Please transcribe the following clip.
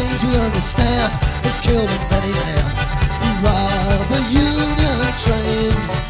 things we understand has killed many men. He robbed the Union trains.